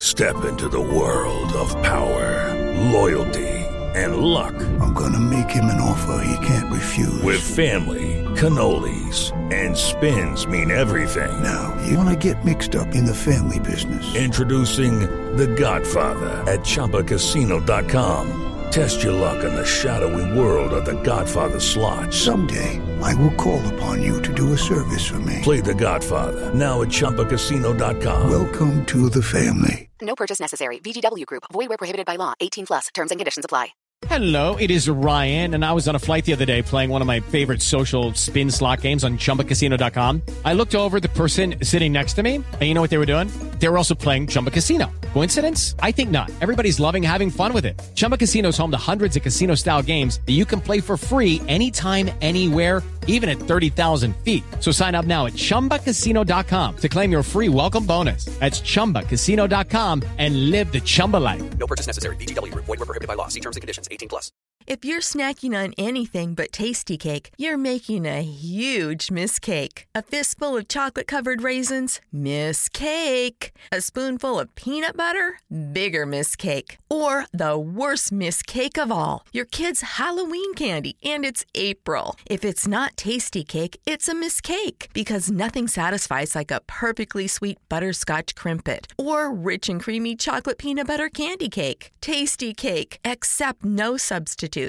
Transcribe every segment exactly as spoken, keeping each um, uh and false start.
Step into the world of power, loyalty, and luck. I'm gonna make him an offer he can't refuse. With family, cannolis, and spins mean everything. Now, you wanna get mixed up in the family business. Introducing The Godfather at Chumba Casino dot com. Test your luck in the shadowy world of The Godfather slot. Someday, I will call upon you to do a service for me. Play The Godfather, now at Chumba Casino dot com. Welcome to the family. No purchase necessary. V G W Group. Void where prohibited by law. eighteen plus. Terms and conditions apply. Hello, it is Ryan, and I was on a flight the other day playing one of my favorite social spin slot games on Chumba Casino dot com. I looked over at the person sitting next to me, and you know what they were doing? They were also playing Chumba Casino. Coincidence? I think not. Everybody's loving having fun with it. Chumba Casino is home to hundreds of casino-style games that you can play for free anytime, anywhere, even at thirty thousand feet. So sign up now at Chumba Casino dot com to claim your free welcome bonus. That's Chumba Casino dot com and live the Chumba life. No purchase necessary. V G W Group. Void where prohibited by law. See terms and conditions. eighteen plus. If you're snacking on anything but Tasty Cake, you're making a huge mistake. A fistful of chocolate-covered raisins? Mistake. A spoonful of peanut butter? Bigger mistake. Or the worst mistake of all, your kid's Halloween candy, and it's April. If it's not Tasty Cake, it's a mistake, because nothing satisfies like a perfectly sweet butterscotch crimpet or rich and creamy chocolate peanut butter candy cake. Tasty Cake, accept no substitutes.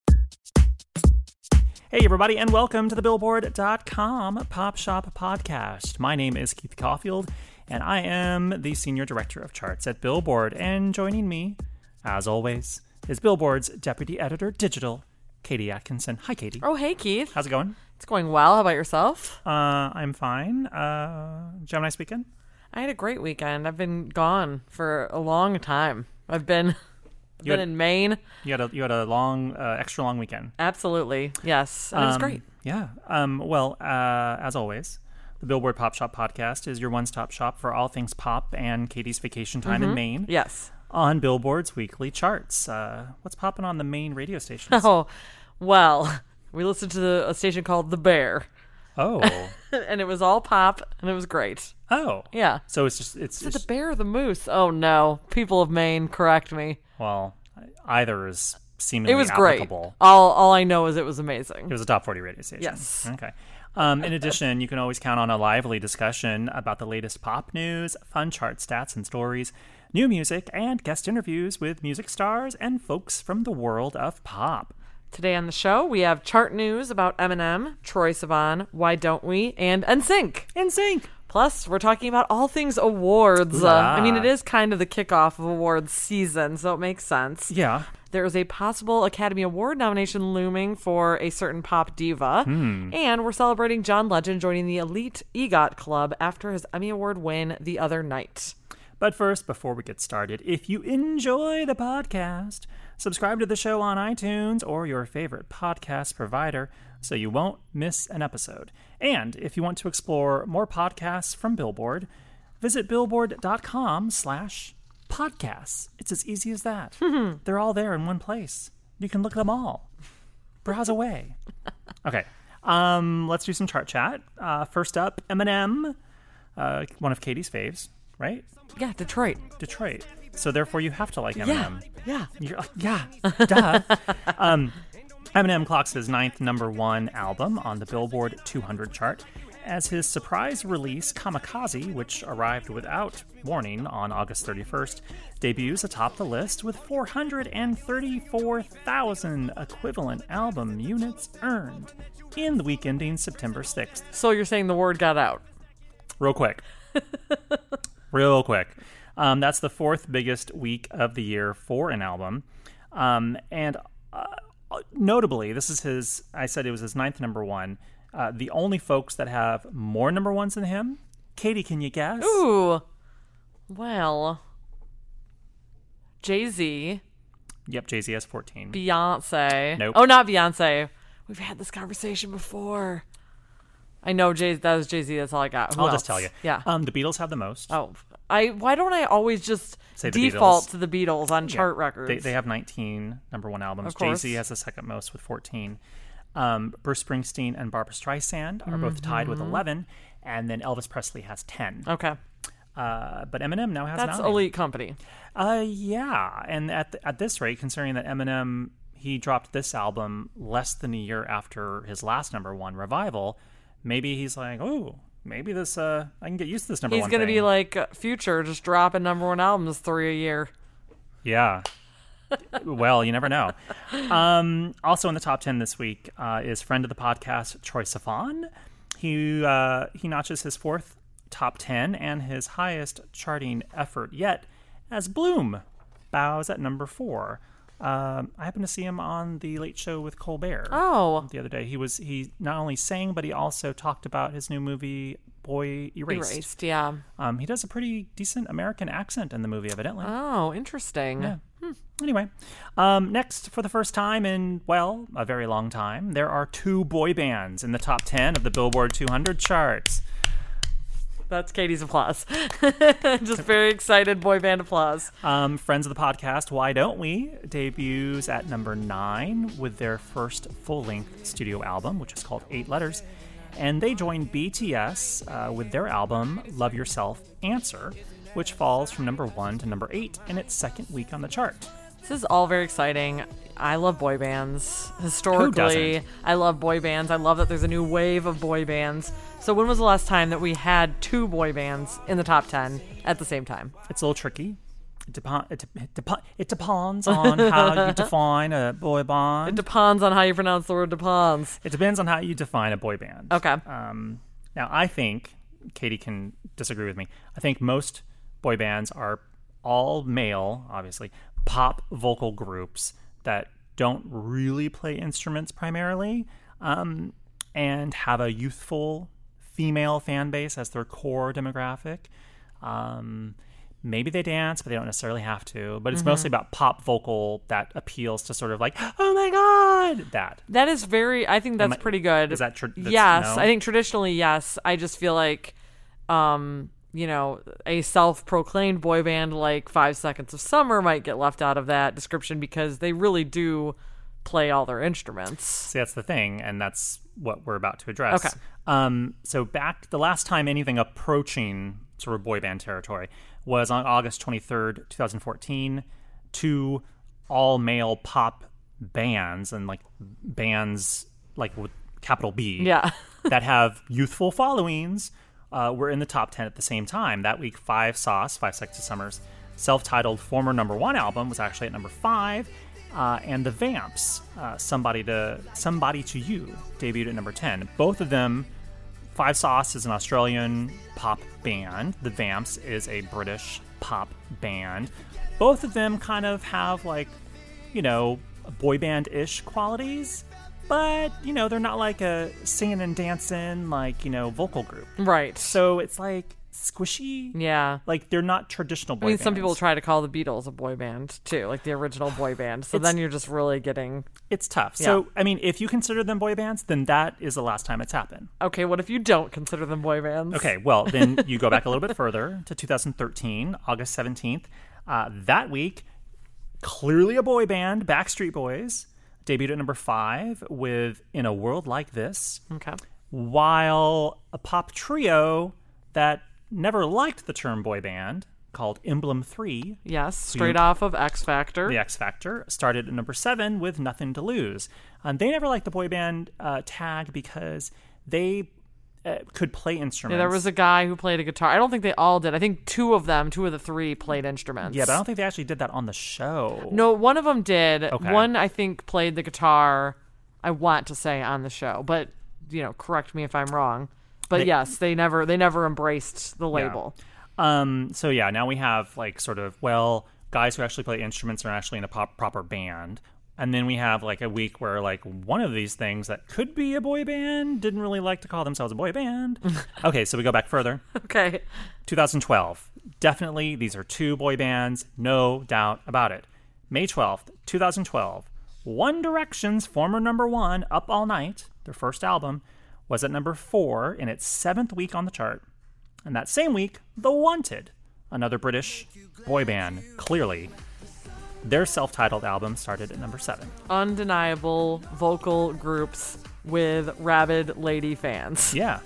Hey everybody, and welcome to the Billboard dot com Pop Shop Podcast. My name is Keith Caulfield, and I am the Senior Director of Charts at Billboard. And joining me, as always, is Billboard's Deputy Editor Digital, Katie Atkinson. Hi, Katie. Oh, hey, Keith. How's it going? It's going well. How about yourself? Uh, I'm fine. Uh, did you have a nice weekend? I had a great weekend. I've been gone for a long time. I've been... I've You been had- in Maine. You had a you had a long, uh, extra long weekend. Absolutely. Yes. And it was Um, great. Yeah. Um, well, uh, as always, the Billboard Pop Shop Podcast is your one-stop shop for all things pop and Katie's vacation time in Maine. Yes. On Billboard's weekly charts. Uh, what's popping on the Maine radio stations? Oh, well, we listened to the, a station called The Bear. Oh. And it was all pop, and it was great. Oh. Yeah. So it's just, it's, Is it it's the bear or the moose? Oh, no. People of Maine, correct me. well, either is seemingly It was great. applicable. All, all I know is it was amazing. It was a top forty radio station. Yes. Okay. Um, in addition, you can always count on a lively discussion about the latest pop news, fun chart stats and stories, new music, and guest interviews with music stars and folks from the world of pop. Today on the show, we have chart news about Eminem, Troye Sivan, Why Don't We, and N Sync. In sync. Plus, we're talking about all things awards. Uh, I mean, it is kind of the kickoff of awards season, so it makes sense. Yeah. There is a possible Academy Award nomination looming for a certain pop diva. Hmm. And we're celebrating John Legend joining the elite EGOT club after his Emmy Award win the other night. But first, before we get started, if you enjoy the podcast, subscribe to the show on iTunes or your favorite podcast provider so you won't miss an episode. And if you want to explore more podcasts from Billboard, visit billboard.com slash podcasts. It's as easy as that. They're all there in one place. You can look at them all. Browse away. Okay, um, let's do some chart chat. Uh, first up, Eminem, uh, one of Katie's faves, right? Yeah, Detroit. Detroit. So therefore, you have to like Eminem. Yeah. You're like, yeah, duh. um, Eminem clocks his ninth number one album on the Billboard two hundred chart as his surprise release, Kamikaze, which arrived without warning on August thirty-first, debuts atop the list with four hundred thirty-four thousand equivalent album units earned in the week ending September sixth. So you're saying the word got out? Real quick. Real quick. Um, that's the fourth biggest week of the year for an album. Um, and uh, notably, this is his, I said it was his ninth number one. Uh, the only folks that have more number ones than him, Katie, can you guess? Ooh. Well, Jay-Z. Yep, Jay-Z has fourteen. Beyonce. Nope. Oh, not Beyonce. We've had this conversation before. I know Jay. That was Jay-Z. That's all I got. Who I'll else? just tell you. Yeah. Um, the Beatles have the most. Oh, I. Why don't I always just Say the default Beatles. to the Beatles on Yeah. chart records? They, they have nineteen number one albums. Of course. Jay-Z has the second most with fourteen. Um, Bruce Springsteen and Barbra Streisand are both tied with eleven. And then Elvis Presley has ten. Okay. Uh, but Eminem now has That's nine. elite company. Uh, yeah, and at the, at this rate, considering that Eminem he dropped this album less than a year after his last number one, Revival, maybe he's like, oh, maybe this uh, I can get used to this number He's one. He's gonna thing. be like Future, just dropping number one albums three a year. Yeah. Well, you never know. Um, also in the top ten this week uh, is friend of the podcast Troye Sivan. He uh, he notches his fourth top ten and his highest charting effort yet as Bloom bows at number four. Um, I happened to see him on the Late Show with Colbert. Oh, the other day. He was he not only sang but he also talked about his new movie Boy Erased. Erased, yeah. Um, he does a pretty decent American accent in the movie, evidently. Oh, interesting. Yeah. Hmm. Anyway, um, next, for the first time in, well, a very long time, there are two boy bands in the top ten of the Billboard two hundred charts. That's Katie's applause. Just very excited boy band applause. Um, friends of the podcast, Why Don't We? debuts at number nine with their first full-length studio album, which is called Eight Letters. And they join B T S uh, with their album, Love Yourself, Answer, which falls from number one to number eight in its second week on the chart. This is all very exciting. I love boy bands. Historically, I love boy bands. I love that there's a new wave of boy bands. So when was the last time that we had two boy bands in the top ten at the same time? It's a little tricky. It, depo- it, de- it, depo- it depends on how you define a boy band. It depends on how you pronounce the word depends. It depends on how you define a boy band. Okay. Um, now, I think, Katie can disagree with me, I think most boy bands are all male, obviously, pop vocal groups that don't really play instruments primarily, um, and have a youthful female fan base as their core demographic. Um, maybe they dance, but they don't necessarily have to. But it's mm-hmm. mostly about pop vocal that appeals to sort of like, oh my God, that. That is very, I think that's I, pretty good. Is that true? Yes. No? I think traditionally, yes. I just feel like, um, you know, a self-proclaimed boy band like Five Seconds of Summer might get left out of that description because they really do play all their instruments. See, that's the thing, and that's what we're about to address. Okay. Um, so back the last time anything approaching sort of boy band territory was on August twenty-third, twenty fourteen. Two all-male pop bands, and like bands like with capital B, yeah, that have youthful followings, uh, were in the top ten at the same time. That week, Five Sauce, Five Seconds of Summer's self-titled former number one album was actually at number five. Uh, and the Vamps, uh, Somebody to Somebody to You, debuted at number ten. Both of them, Five Sauce is an Australian pop band. The Vamps is a British pop band. Both of them kind of have, like, you know, boy band-ish qualities, but, you know, they're not like a singing and dancing, like, you know, vocal group. Right. So it's like squishy. Yeah. Like, they're not traditional boy I mean, bands. some people try to call the Beatles a boy band, too, like the original boy band. So It's- then you're just really getting... It's tough. Yeah. So, I mean, if you consider them boy bands, then that is the last time it's happened. Okay, what if you don't consider them boy bands? Okay, well, then you go back a little bit further to two thousand thirteen, August seventeenth. Uh, that week, clearly a boy band, Backstreet Boys, debuted at number five with In a World Like This. Okay. While a pop trio that never liked the term boy band, called Emblem three. Yes, straight off of X Factor. The X Factor started at number seven with Nothing to Lose. Um, they never liked the boy band uh, tag because they uh, could play instruments. Yeah, there was a guy who played a guitar. I don't think they all did. I think two of them, two of the three, played instruments. Yeah, but I don't think they actually did that on the show. No, one of them did. Okay. One, I think, played the guitar, I want to say, on the show. But, you know, correct me if I'm wrong. But They- yes, they never they never embraced the label. Yeah. Um, so yeah, now we have like sort of, well, guys who actually play instruments are actually in a pop- proper band. And then we have like a week where like one of these things that could be a boy band didn't really like to call themselves a boy band. Okay, so we go back further. Okay. two thousand twelve. Definitely, these are two boy bands, no doubt about it. May twelfth, twenty twelve. One Direction's former number one, Up All Night, their first album, was at number four in its seventh week on the chart. And that same week, The Wanted, another British boy band, clearly, their self-titled album started at number seven. Undeniable vocal groups with rabid lady fans. Yeah.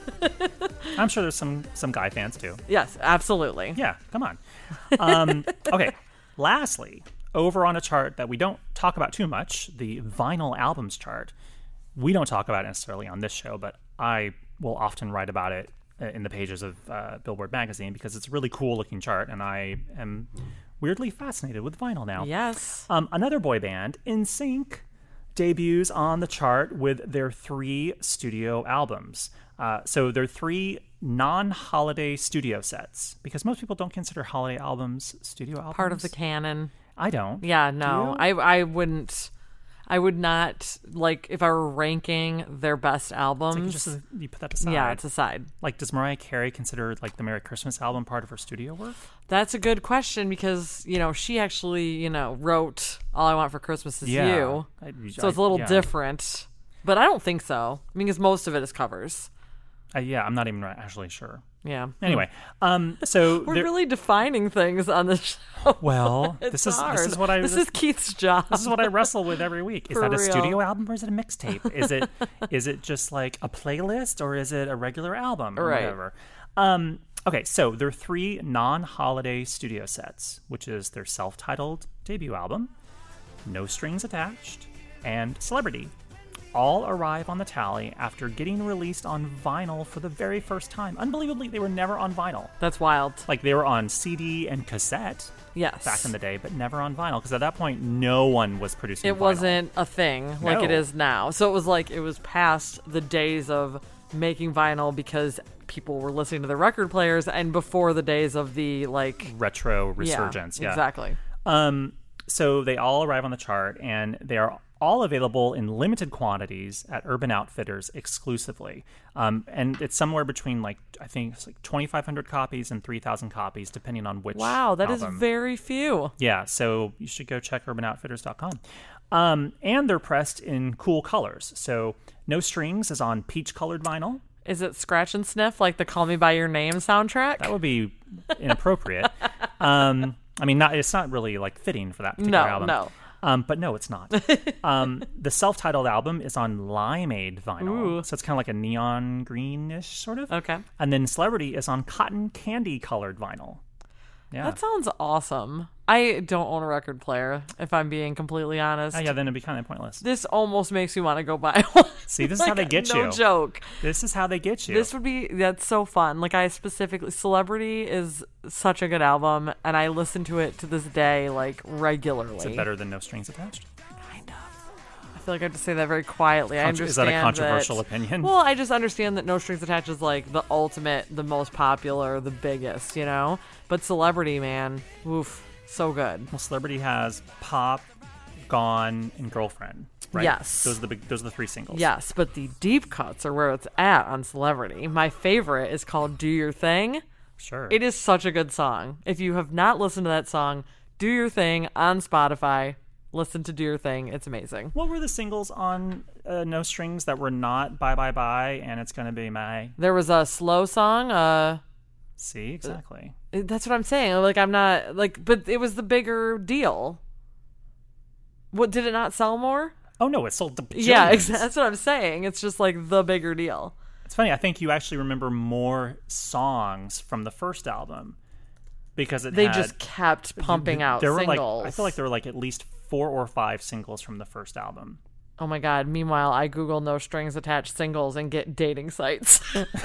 I'm sure there's some some guy fans too. Yes, absolutely. Yeah, come on. Um, okay, lastly, over on a chart that we don't talk about too much, the vinyl albums chart. We don't talk about it necessarily on this show, but I will often write about it in the pages of uh, Billboard magazine because it's a really cool looking chart, and I am weirdly fascinated with vinyl now. Yes. Um, another boy band, N Sync, debuts on the chart with their three studio albums. Uh, so they're three non-holiday studio sets, because most people don't consider holiday albums studio albums. Part of the canon. I don't. Yeah, no. Do you? I I wouldn't I would not, like, if I were ranking their best albums. It's like you, just, you put that aside. Yeah, it's aside. Like, does Mariah Carey consider, like, the Merry Christmas album part of her studio work? That's a good question because, you know, she actually, you know, wrote All I Want for Christmas Is yeah. You. I, So it's a little yeah. different. But I don't think so. I mean, because most of it is covers. Uh, yeah, I'm not even actually sure. Yeah. Anyway, um, so We're there- really defining things on the show. Well, It's this is hard. this is what I This is Keith's job. This is what I wrestle with every week. Is For that a real. studio album or is it a mixtape? Is it is it just like a playlist or is it a regular album or Right. whatever? Um, okay, so there are three non-holiday studio sets, which is their self-titled debut album, No Strings Attached, and Celebrity. All arrive on the tally after getting released on vinyl for the very first time. Unbelievably, they were never on vinyl. That's wild. Like, they were on C D and cassette Yes. back in the day, but never on vinyl, because at that point, no one was producing It vinyl. wasn't a thing like No. it is now. So it was like it was past the days of making vinyl because people were listening to the record players and before the days of the, like, retro resurgence. Yeah, Yeah, exactly. Um, so they all arrive on the chart, and they are all available in limited quantities at Urban Outfitters exclusively. Um, and it's somewhere between, like, I think it's like twenty-five hundred copies and three thousand copies, depending on which Wow, that is album. very few. Yeah, so you should go check urban outfitters dot com. Um, and they're pressed in cool colors. So No Strings is on peach-colored vinyl. Is it Scratch and Sniff like the Call Me By Your Name soundtrack? That would be inappropriate. um, I mean, not it's not really, like, fitting for that particular No, album. no. Um, but no, it's not. um, the self-titled album is on limeade vinyl. Ooh. So it's kind of like a neon greenish sort of. Okay. And then Celebrity is on cotton candy colored vinyl. Yeah. That sounds awesome. I don't own a record player, if I'm being completely honest. Oh, yeah, then it'd be kind of pointless. This almost makes me want to go buy one. See, this is Like, how they get no you. No joke. This is how they get you. This would be, that's so fun. Like, I specifically, Celebrity is such a good album, and I listen to it to this day, like, regularly. Is it better than No Strings Attached? Kind of. I feel like I have to say that very quietly. I Contro- understand is that a controversial that- opinion? Well, I just understand that No Strings Attached is, like, the ultimate, the most popular, the biggest, you know? But Celebrity, man, oof, so good. Well, Celebrity has Pop, Gone, and Girlfriend. Right? Yes. Those are the big. Those are the three singles. Yes, but the deep cuts are where it's at on Celebrity. My favorite is called Do Your Thing. Sure. It is such a good song. If you have not listened to that song, Do Your Thing on Spotify. Listen to Do Your Thing. It's amazing. What were the singles on uh, No Strings that were not Bye Bye Bye and It's Gonna Be My? There was a slow song. Uh, See, exactly. that's what I'm saying. Like, I'm not, like, but it was the bigger deal. What, did it not sell more? Oh, no, it sold the Yeah, bajillions. exactly. That's what I'm saying. It's just like the bigger deal. It's funny. I think you actually remember more songs from the first album because it They had, just kept pumping there out were singles. Like, I feel like there were like at least four or five singles from the first album. Oh my God. Meanwhile, I Google No Strings Attached singles and get dating sites.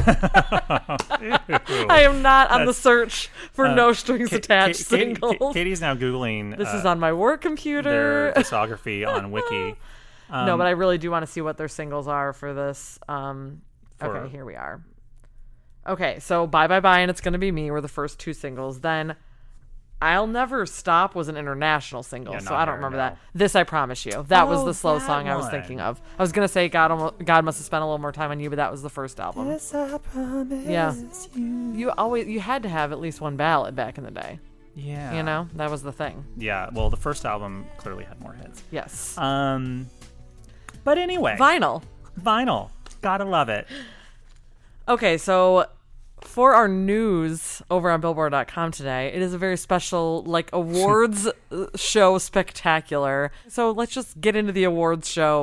I am not on the That's- search for Uh, No Strings Ka- Attached Ka- Katie- singles. Ka- Katie's now Googling this uh, is on my work their computer. discography on Wiki. Um, no, but I really do want to see what their singles are for this. Um, For- okay, here we are. Okay, so Bye Bye Bye and It's Gonna Be Me were the first two singles. Then I'll Never Stop was an international single, Yeah, so not I don't her, remember no. that. This I Promise You. That was Oh, the slow that song I was one. thinking of. I was gonna say God, Almo- God Must Have Spent a Little More Time on You, but that was the first album. Yes, I promise Yeah. you. You always you had to have at least one ballad back in the day. Yeah. You know, that was the thing. Yeah. Well, the first album clearly had more hits. Yes. Um. But anyway, Vinyl. vinyl. Gotta love it. Okay, so for our news over on billboard dot com today, it is a very special, like, awards show spectacular. So let's just get into the awards show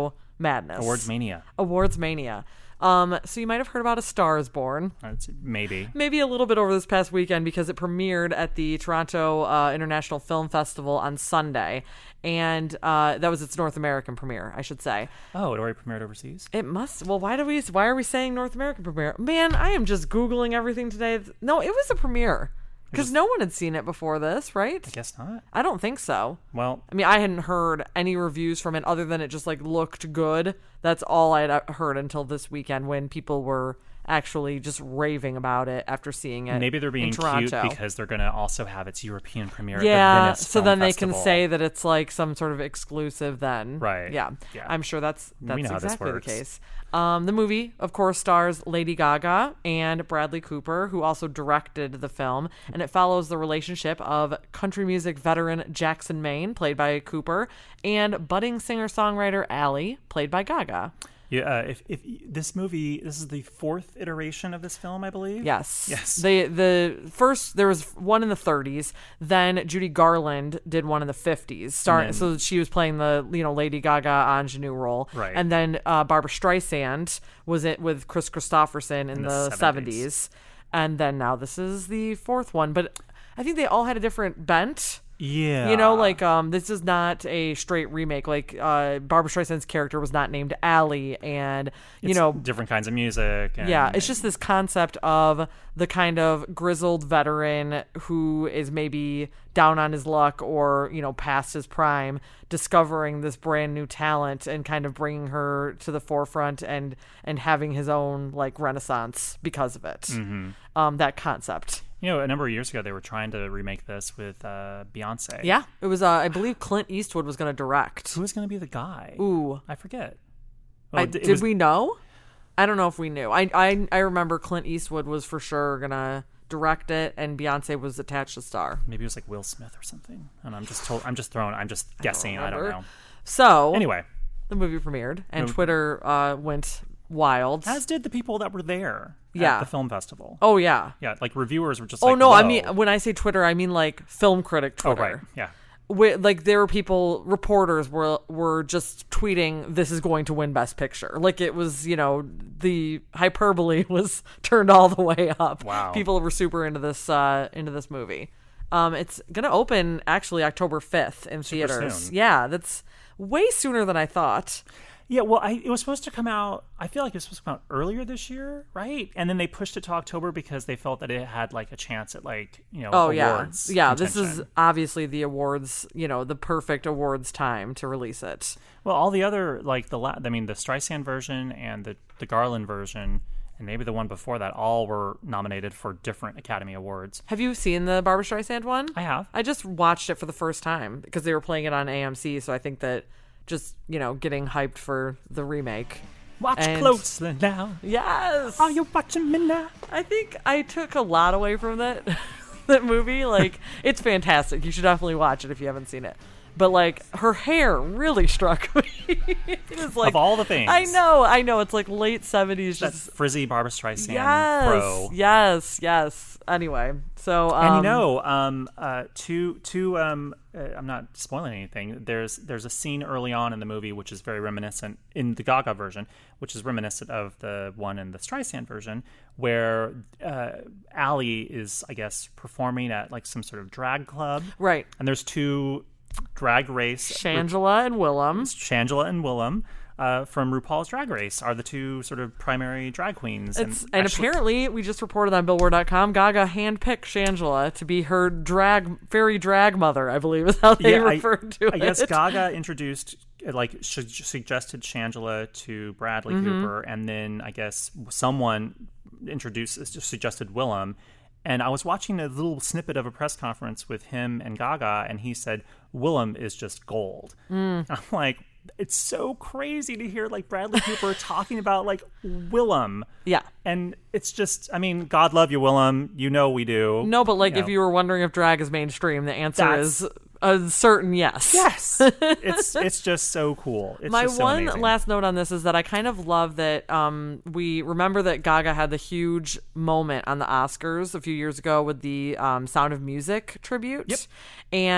madness. Awards mania. Awards mania. Um, so you might have heard about A Star Is Born. That's, maybe. Maybe a little bit over this past weekend because it premiered at the Toronto uh, International Film Festival on Sunday. And uh, that was its North American premiere, I should say. Oh, it already premiered overseas? It must. Well, why do we? Why are we saying North American premiere? Man, I am just Googling everything today. No, it was a premiere. Because no one had seen it before this, right? I guess not. I don't think so. Well, I mean, I hadn't heard any reviews from it other than it just like looked good. That's all I'd heard until this weekend when people were actually just raving about it after seeing it. Maybe they're being in Toronto. cute because they're going to also have its European premiere yeah, at the Venice so Film then Festival. they can say that it's like some sort of exclusive then. Right. Yeah. Yeah. I'm sure that's that's We know how this exactly the works. case. Um, the movie, of course, stars Lady Gaga and Bradley Cooper, who also directed the film, and it follows the relationship of country music veteran Jackson Maine, played by Cooper, and budding singer-songwriter Allie, played by Gaga. Yeah, uh, if if this movie, this is the fourth iteration of this film, I believe. Yes. Yes. The the first there was one in the thirties. Then Judy Garland did one in the fifties. Star- then- so she was playing the you know Lady Gaga ingenue role. Right. And then uh, Barbara Streisand was it with Chris Christopherson in, In the the seventies. seventies. And then now this is the fourth one. But I think they all had a different bent. Yeah. You know, like um, this is not a straight remake. Like uh, Barbara Streisand's character was not named Allie, and you It's know, different kinds of music. And, yeah, it's just this concept of the kind of grizzled veteran who is maybe down on his luck or, you know, past his prime, discovering this brand new talent and kind of bringing her to the forefront and and having his own like renaissance because of it. Mm-hmm. Um, that concept. You know, a number of years ago, they were trying to remake this with uh, Beyonce. Yeah, it was. Uh, I believe Clint Eastwood was going to direct. Who was going to be the guy? Ooh, I forget. I, it did was- we know? I don't know if we knew. I, I I remember Clint Eastwood was for sure gonna direct it, and Beyonce was attached to star. Maybe it was like Will Smith or something. And I'm just told. I'm just throwing. I'm just guessing. I don't, remember. know. So Anyway, the movie premiered, and Mov- Twitter uh, went wild. as did the people that were there Yeah. at the film festival. Oh yeah. Yeah, like reviewers were just Oh like, no, I "Whoa." mean when I say Twitter, I mean like film critic Oh, Twitter. right. Yeah. Where, like there were people, reporters were were just tweeting, "This is going to win Best Picture." Like it was, you know, the hyperbole was turned all the way up. Wow. People were super into this uh, into this movie. Um, it's gonna open actually October fifth in Super theaters. soon. Yeah, that's way sooner than I thought. Yeah, well, I, it was supposed to come out, I feel like it was supposed to come out earlier this year, right? And then they pushed it to October because they felt that it had, like, a chance at, like, you know, Oh awards. yeah, yeah. This is contention. obviously the awards, you know, the perfect awards time to release it. Well, all the other, like, the, la- I mean, the Streisand version and the, the Garland version, and maybe the one before that, all were nominated for different Academy Awards. Have you seen the Barbara Streisand one? I have. I just watched it for the first time because they were playing it on A M C, so I think that just, you know, getting hyped for the remake. Watch And- closely now. Yes. Are you watching me now? I think I took a lot away from that that movie. Like, it's fantastic. You should definitely watch it if you haven't seen it. But like her hair really struck me. It was like Of all the things. I know, I know. It's like late seventies, That just frizzy Barbara Streisand yes, fro. yes, yes. Anyway, so um, And you know, um, uh, to to um, uh, I'm not spoiling anything. There's there's a scene early on in the movie which is very reminiscent in the Gaga version, which is reminiscent of the one in the Streisand version, where uh, Allie is, I guess, performing at like some sort of drag club, right, and there's two drag race Shangela and Willem. Shangela and Willem. Uh, from RuPaul's Drag Race are the two sort of primary drag queens. It's, and and actually- apparently, we just reported on Billboard dot com, Gaga handpicked Shangela to be her drag, fairy drag mother, I believe is how they Yeah, I- referred to I it. guess Gaga introduced, like, su- suggested Shangela to Bradley Mm-hmm. Cooper, and then I guess someone introduced, suggested Willem. And I was watching a little snippet of a press conference with him and Gaga, and he said, Willem is just gold. Mm. I'm like, it's so crazy to hear, like, Bradley Cooper talking about, like, Willem. Yeah. And it's just, I mean, God love you, Willem. You know we do. No, but like You if know. you were wondering if drag is mainstream, the answer That's- is a certain yes. Yes. it's it's just so cool. It's My just so one amazing. last note on this is that I kind of love that um, we remember that Gaga had the huge moment on the Oscars a few years ago with the um, Sound of Music tribute. Yep. And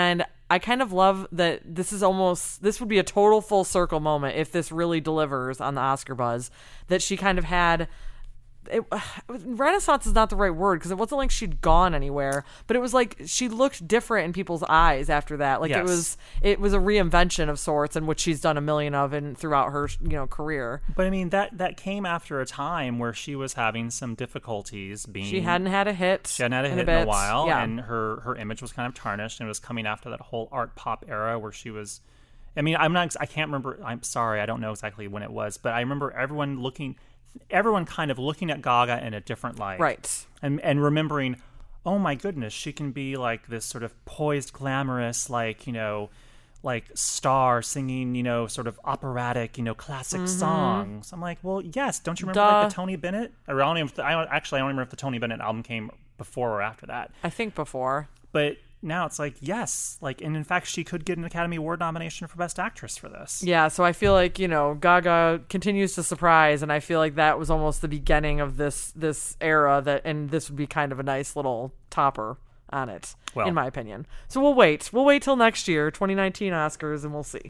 I kind of love that this is almost, this would be a total full circle moment if this really delivers on the Oscar buzz, that she kind of had, it, Renaissance is not the right word because it wasn't like she'd gone anywhere, but it was like she looked different in people's eyes after that. Like yes. it was, it was a reinvention of sorts, and which she's done a million of in throughout her, you know, career. But I mean that that came after a time where she was having some difficulties being. She hadn't had a hit. She hadn't had a in hit a, in a while, yeah. and her her image was kind of tarnished, and it was coming after that whole art pop era where she was. I mean, I'm not. I can't remember. I'm sorry, I don't know exactly when it was, but I remember everyone looking. Everyone kind of looking at Gaga in a different light. Right. And and remembering, oh my goodness, she can be like this sort of poised, glamorous, like, you know, like star singing, you know, sort of operatic, you know, classic mm-hmm. songs. I'm like, well, yes. Don't you remember Duh. like the Tony Bennett? Or I don't even, I don't, actually, I don't remember if the Tony Bennett album came before or after that. I think before. But now it's like, yes, like, and in fact, she could get an Academy Award nomination for Best Actress for this. Yeah, so I feel like, you know, Gaga continues to surprise, and I feel like that was almost the beginning of this this era, that, and this would be kind of a nice little topper on it, well, in my opinion. So we'll wait. We'll wait till next year, twenty nineteen Oscars, and we'll see.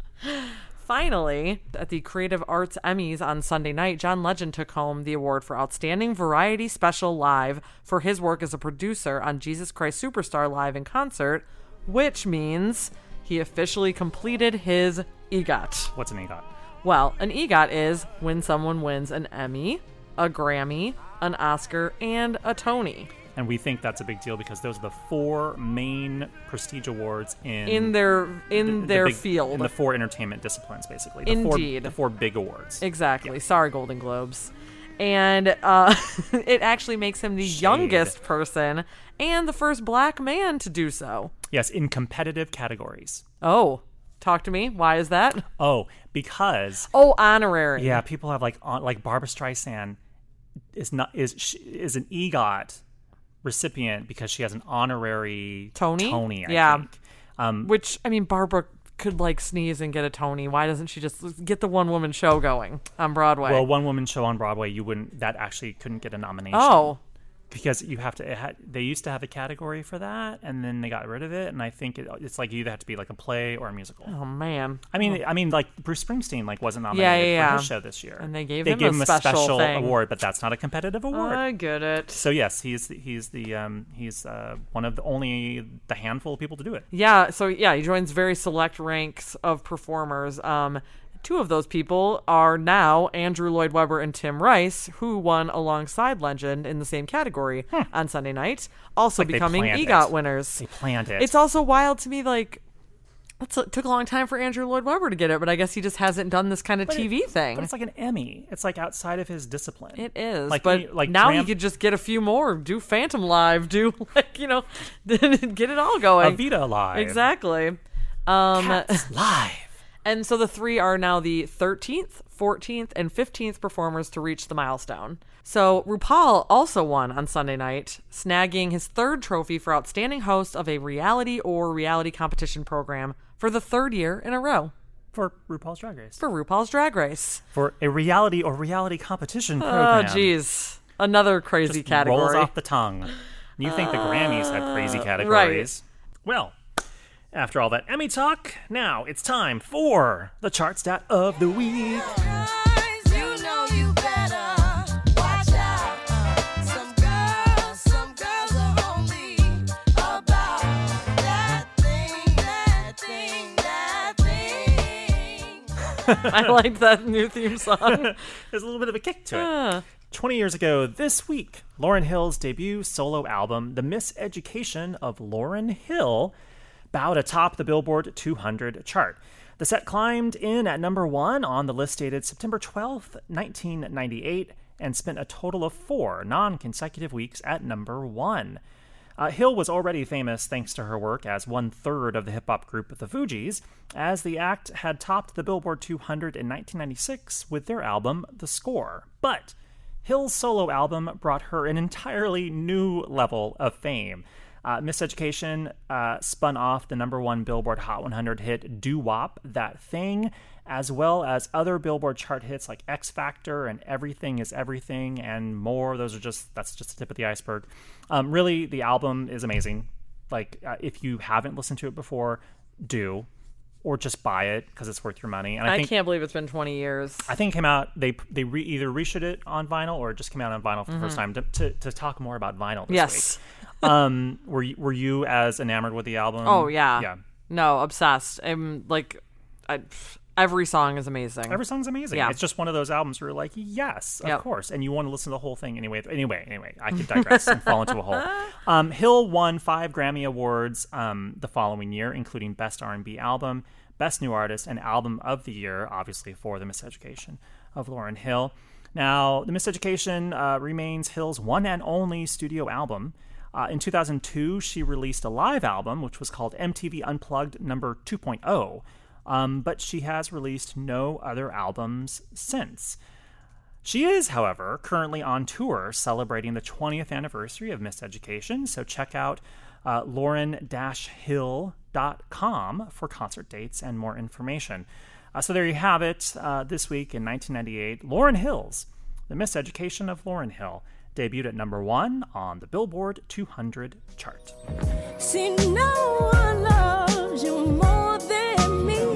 Finally, at the Creative Arts Emmys on Sunday night, John Legend took home the award for Outstanding Variety Special Live for his work as a producer on Jesus Christ Superstar Live in Concert, which means he officially completed his EGOT. What's an EGOT? Well, an EGOT is when someone wins an Emmy, a Grammy, an Oscar, and a Tony. And we think that's a big deal because those are the four main prestige awards in in their in the, their the big, field, in the four entertainment disciplines, basically. The Indeed, four, the four big awards. Exactly. Yeah. Sorry, Golden Globes. And uh, it actually makes him the Shade. youngest person and the first black man to do so. Yes, in competitive categories. Oh, talk to me. Why is that? Oh, because oh, honorary. Yeah, people have like on, like Barbra Streisand is not is is an EGOT recipient because she has an honorary Tony. Tony, I yeah. think. Um, Which, I mean, Barbara could like sneeze and get a Tony. Why doesn't she just get the one woman show going on Broadway? Well, one woman show on Broadway, you wouldn't. That actually couldn't get a nomination. Oh. Because you have to, it had, they used to have a category for that, and then they got rid of it. And I think it, it's like you either have to be like a play or a musical. Oh man! I mean, oh. I mean, like Bruce Springsteen, like wasn't nominated yeah, yeah, yeah. for his show this year, and they gave they him, gave a, him a special, special thing. award, but that's not a competitive award. I get it. So yes, he's he's the um, he's uh, one of the only the handful of people to do it. Yeah. So yeah, he joins very select ranks of performers. Um, Two of those people are now Andrew Lloyd Webber and Tim Rice, who won alongside Legend in the same category hmm. on Sunday night, also like becoming EGOT it. winners. They planned it. It's also wild to me, like, it took a long time for Andrew Lloyd Webber to get it, but I guess he just hasn't done this kind of but T V it, thing. But it's like an Emmy. It's like outside of his discipline. It is. Like, but like now Tram- he could just get a few more. Do Phantom Live. Do, like, you know, get it all going. Evita Live. Exactly. Um, Cats Live. And so the three are now the thirteenth, fourteenth, and fifteenth performers to reach the milestone. So RuPaul also won on Sunday night, snagging his third trophy for Outstanding Host of a Reality or Reality Competition Program for the third year in a row. For RuPaul's Drag Race. For RuPaul's Drag Race. For a reality or reality competition program. Oh, jeez. Another crazy Just category. rolls off the tongue. You think uh, the Grammys have crazy categories. Right. Well, after all that Emmy talk, now it's time for the chart stat of the week. You know you better watch out. Some girls, some girls are only about that thing, that thing, that thing. I like that new theme song. There's a little bit of a kick to it. Uh. twenty years ago this week, Lauryn Hill's debut solo album, The Miseducation of Lauryn Hill, bowed atop the Billboard two hundred chart. The set climbed in at number one on the list dated September twelfth, nineteen ninety-eight, and spent a total of four non-consecutive weeks at number one. Uh, Hill was already famous thanks to her work as one-third of the hip-hop group The Fugees, as the act had topped the Billboard two hundred in nineteen ninety-six with their album The Score. But Hill's solo album brought her an entirely new level of fame. Uh, Miseducation uh, spun off the number one Billboard Hot one hundred hit Doo Wop, That Thing, as well as other Billboard chart hits like X Factor and Everything is Everything and more. Those are just, that's just the tip of the iceberg. Um, really, the album is amazing. Like, uh, if you haven't listened to it before, do, or just buy it because it's worth your money. And I, I think, can't believe it's been twenty years. I think it came out, they they re, either reshoot it on vinyl or it just came out on vinyl for the first time. To, to, to talk more about vinyl this Yes. week. um, were, you, were you as enamored with the album? Oh, yeah. Yeah. No, obsessed. I'm like, I, every song is amazing. Every song's amazing. Yeah. It's just one of those albums where you're like, yes, of Yep. course. And you want to listen to the whole thing anyway. Anyway, anyway, I could digress and fall into a hole. Um, Hill won five Grammy Awards um, the following year, including Best R and B Album, Best New Artist, and Album of the Year, obviously for The Miseducation of Lauryn Hill. Now, The Miseducation uh, remains Hill's one and only studio album. Uh, in two thousand two, she released a live album, which was called M T V Unplugged Number two point oh. Um, but she has released no other albums since. She is, however, currently on tour celebrating the twentieth anniversary of Miseducation, so check out uh, lauren dash hill dot com for concert dates and more information. Uh, so there you have it. Uh, this week in nineteen ninety-eight, Lauryn Hill's The Miseducation of Lauryn Hill debuted at number one on the Billboard two hundred chart. See, no one loves you more than me,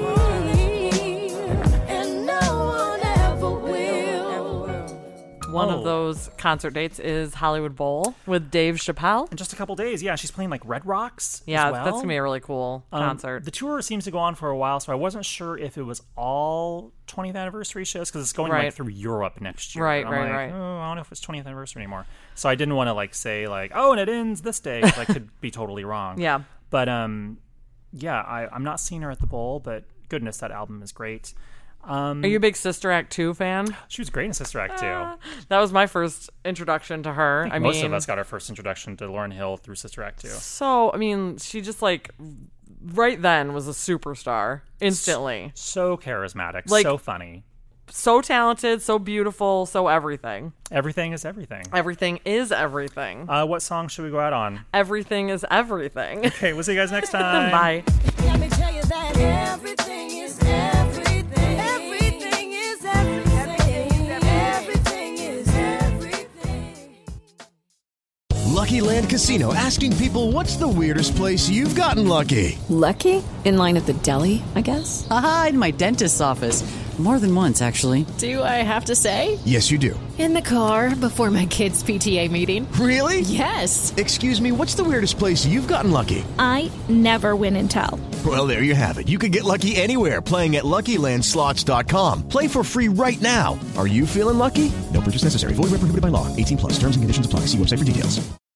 and no one ever will. One Oh. of those concert dates is Hollywood Bowl with Dave Chappelle. In just a couple days, yeah, she's playing like Red Rocks. Yeah, as well. that's going to be a really cool Um, concert. The tour seems to go on for a while, so I wasn't sure if it was all twentieth anniversary shows because it's going like Right. through Europe next year. Right, And I'm right, like, right. Oh, I don't know if it's twentieth anniversary anymore. So I didn't want to like say like, oh, and it ends this day. 'Cause I could be totally wrong. Yeah. But um, yeah, I, I'm not seeing her at the bowl, but goodness, that album is great. Um, Are you a big Sister Act two fan? She was great in Sister Act two. That was my first introduction to her. I think I most mean, of us got our first introduction to Lauryn Hill through Sister Act two. so I mean, she just like right then was a superstar instantly. So charismatic, Like- so funny. So talented, so beautiful, so everything. Everything is everything. Everything is everything. Uh, what song should we go out on? Everything is everything. Okay, we'll see you guys next time. Bye. Let me tell you that everything is everything. Everything is everything. Everything is everything. Lucky Land Casino, asking people, what's the weirdest place you've gotten lucky? Lucky? In line at the deli, I guess? Aha, in my dentist's office. More than once, actually. Do I have to say? Yes, you do. In the car before my kids' P T A meeting. Really? Yes. Excuse me, what's the weirdest place you've gotten lucky? I never win and tell. Well, there you have it. You can get lucky anywhere, playing at Lucky Land Slots dot com. Play for free right now. Are you feeling lucky? No purchase necessary. Void where prohibited by law. eighteen plus. Terms and conditions apply. See website for details.